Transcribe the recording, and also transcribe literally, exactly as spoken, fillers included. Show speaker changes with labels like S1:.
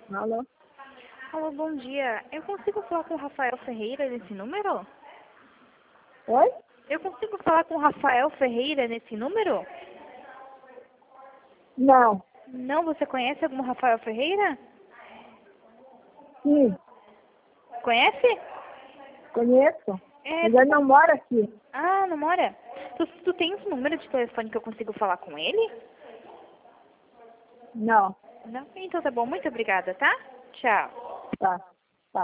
S1: Alô?
S2: Alô, bom dia. Eu consigo falar com o Rafael Ferreira nesse número?
S1: Oi?
S2: Eu consigo falar com o Rafael Ferreira nesse número?
S1: Não.
S2: Não, você conhece algum Rafael Ferreira?
S1: Sim,
S2: Conhece?
S1: conheço.
S2: É,
S1: Mas
S2: tu...
S1: ele não mora aqui.
S2: Ah, não mora? Tu, tu tens um número de telefone que eu consigo falar com ele?
S1: Não.
S2: Não? Então tá bom, muito obrigada, tá? Tchau.
S1: Tá.